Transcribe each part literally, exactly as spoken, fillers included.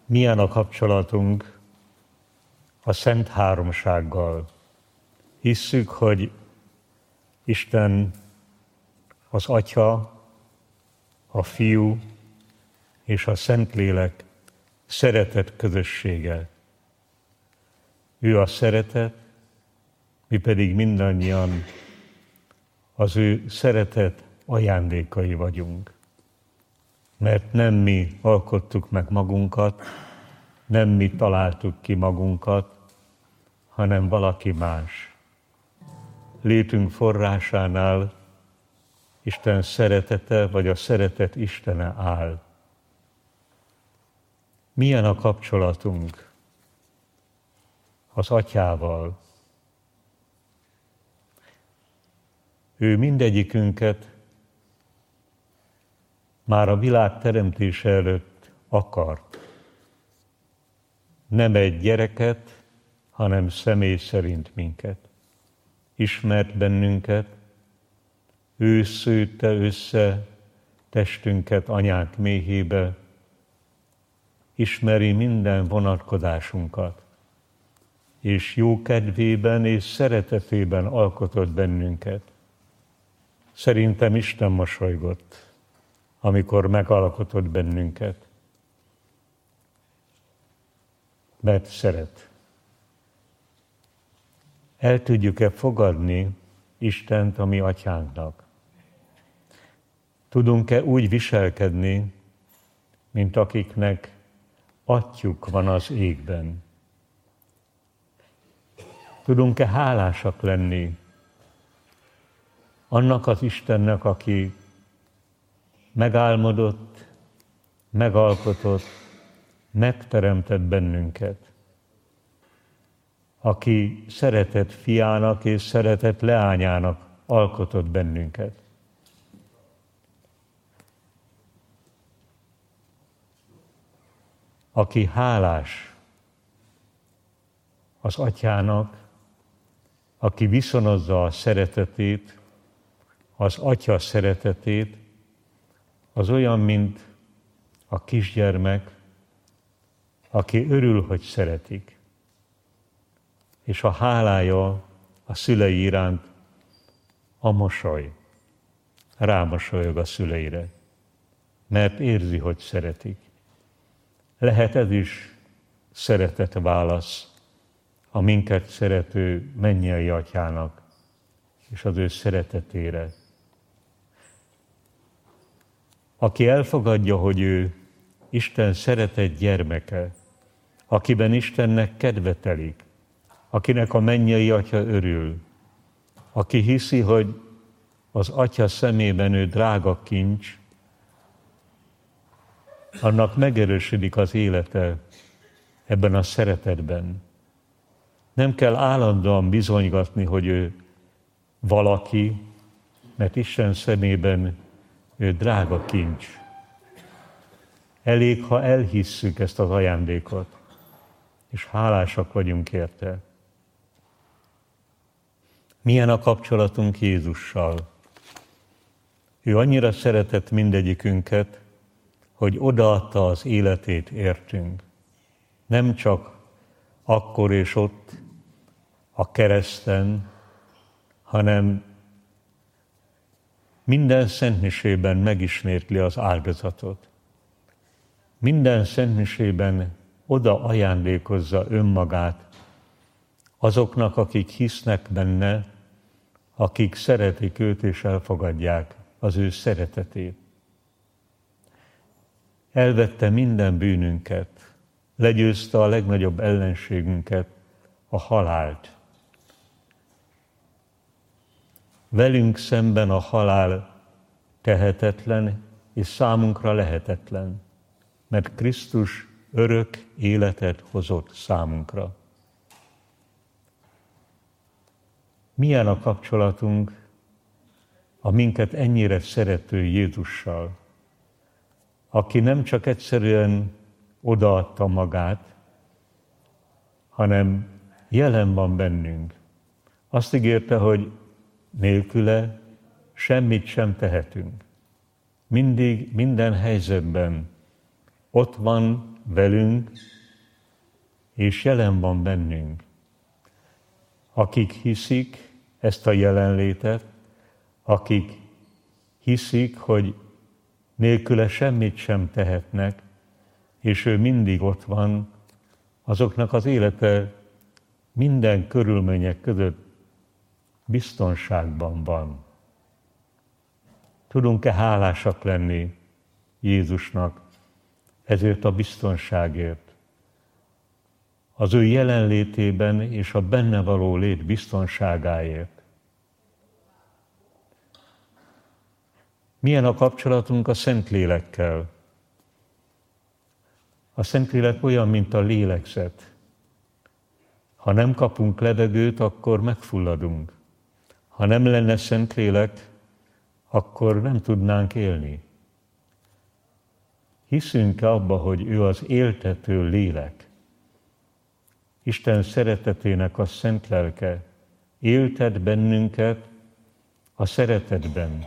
Milyen a kapcsolatunk a Szent Háromsággal? Hisszük, hogy Isten az Atya, a Fiú és a Szentlélek szeretet közössége. Ő a szeretet, mi pedig mindannyian az ő szeretet ajándékai vagyunk. Mert nem mi alkottuk meg magunkat, nem mi találtuk ki magunkat, hanem valaki más. Létünk forrásánál Isten szeretete, vagy a szeretet Istene áll. Milyen a kapcsolatunk az Atyával? Ő mindegyikünket már a világ teremtése előtt akart. Nem egy gyereket, hanem személy szerint minket. Ismert bennünket, ő szőtte össze testünket anyánk méhébe, ismeri minden vonatkozásunkat, és jó kedvében és szeretetében alkotott bennünket. Szerintem Isten mosolygott, amikor megalkotott bennünket, mert szeret. El tudjuk-e fogadni Istent a mi atyánknak? Tudunk-e úgy viselkedni, mint akiknek atyjuk van az égben? Tudunk-e hálásak lenni annak az Istennek, aki megálmodott, megalkotott, megteremtett bennünket, aki szeretett fiának és szeretett leányának alkotott bennünket. Aki hálás az atyának, aki viszonozza a szeretetét, az atya szeretetét, az olyan, mint a kisgyermek, aki örül, hogy szeretik. És a hálája a szülei iránt a mosoly. Rámosolyog a szüleire, mert érzi, hogy szeretik. Lehet ez is szeretet válasz a minket szerető mennyei atyának és az ő szeretetére. Aki elfogadja, hogy ő Isten szeretett gyermeke, akiben Istennek kedve telik, akinek a mennyei atya örül, aki hiszi, hogy az atya szemében ő drága kincs, annak megerősödik az élete ebben a szeretetben. Nem kell állandóan bizonygatni, hogy ő valaki, mert Isten szemében ő drága kincs. Elég, ha elhisszük ezt az ajándékot, és hálásak vagyunk érte. Milyen a kapcsolatunk Jézussal? Ő annyira szeretett mindegyikünket, hogy odaadta az életét értünk. Nem csak akkor és ott a kereszten, hanem minden szentmisében megismétli az áldozatot. Minden szentmisében oda ajándékozza önmagát azoknak, akik hisznek benne, akik szeretik őt és elfogadják az ő szeretetét. Elvette minden bűnünket, legyőzte a legnagyobb ellenségünket, a halált. Velünk szemben a halál tehetetlen és számunkra lehetetlen, mert Krisztus örök életet hozott számunkra. Milyen a kapcsolatunk a minket ennyire szerető Jézussal, aki nem csak egyszerűen odaadta magát, hanem jelen van bennünk. Azt ígérte, hogy nélküle semmit sem tehetünk. Mindig, minden helyzetben ott van velünk, és jelen van bennünk. Akik hiszik ezt a jelenlétet, akik hiszik, hogy nélküle semmit sem tehetnek, és ő mindig ott van, azoknak az élete minden körülmények között biztonságban van. Tudunk-e hálásak lenni Jézusnak ezért a biztonságért? Az ő jelenlétében és a benne való lét biztonságáért. Milyen a kapcsolatunk a Szentlélekkel? A Szentlélek olyan, mint a lélegzet. Ha nem kapunk levegőt, akkor megfulladunk. Ha nem lenne Szentlélek, akkor nem tudnánk élni. Hiszünk-e abba, hogy ő az éltető lélek? Isten szeretetének a szent lelke éltet bennünket a szeretetben.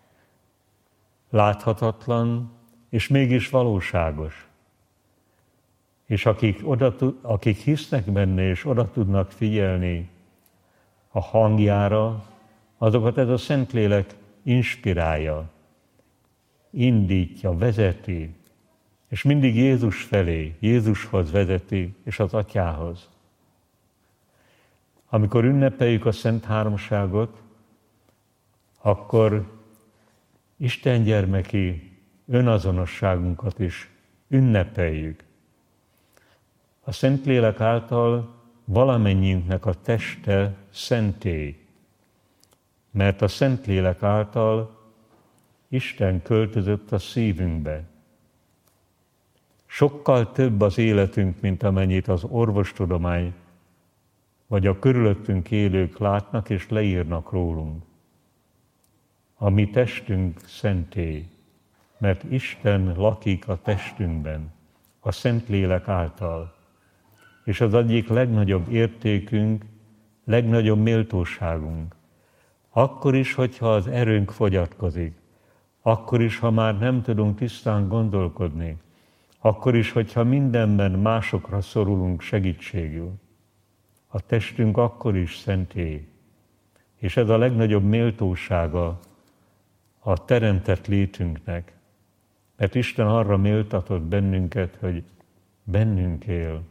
Láthatatlan, és mégis valóságos. És akik, oda, akik hisznek benne, és oda tudnak figyelni a hangjára, azokat ez a Szentlélek inspirálja, indítja, vezeti, és mindig Jézus felé, Jézushoz vezeti, és az Atyához. Amikor ünnepeljük a Szent Háromságot, akkor Isten gyermeki önazonosságunkat is ünnepeljük. A Szentlélek által valamennyiünknek a teste szentély, mert a Szentlélek által Isten költözött a szívünkbe. Sokkal több az életünk, mint amennyit az orvostudomány vagy a körülöttünk élők látnak és leírnak rólunk. A mi testünk szentély, mert Isten lakik a testünkben, a Szentlélek által. És az egyik legnagyobb értékünk, legnagyobb méltóságunk. Akkor is, hogyha az erőnk fogyatkozik, akkor is, ha már nem tudunk tisztán gondolkodni, akkor is, hogyha mindenben másokra szorulunk segítségül. A testünk akkor is szentély. És ez a legnagyobb méltósága a teremtett létünknek. Mert Isten arra méltatott bennünket, hogy bennünk él.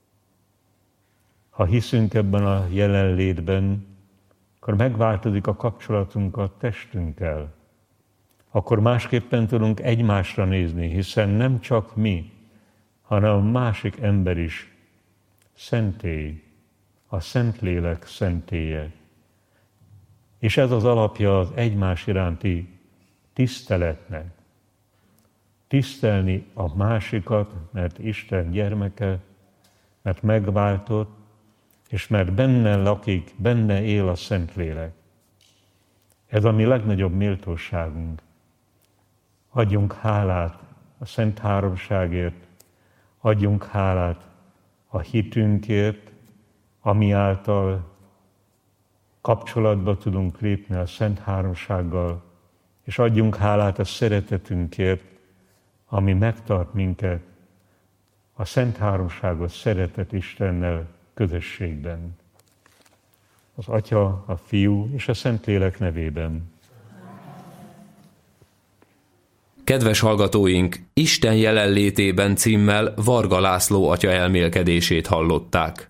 Ha hiszünk ebben a jelenlétben, akkor megváltozik a kapcsolatunk a testünkkel. Akkor másképpen tudunk egymásra nézni, hiszen nem csak mi, hanem a másik ember is szentély, a Szentlélek szentélye. És ez az alapja az egymás iránti tiszteletnek. Tisztelni a másikat, mert Isten gyermeke, mert megváltott, és mert benne lakik, benne él a Szentlélek. Ez a mi legnagyobb méltóságunk. Adjunk hálát a Szent Háromságért, adjunk hálát a hitünkért, ami által kapcsolatba tudunk lépni a Szent Háromsággal, és adjunk hálát a szeretetünkért, ami megtart minket a Szent Háromságos szeretet Istennel közösségben. Az Atya, a Fiú és a Szentlélek nevében. Kedves hallgatóink, Isten jelenlétében címmel Varga László atya elmélkedését hallották.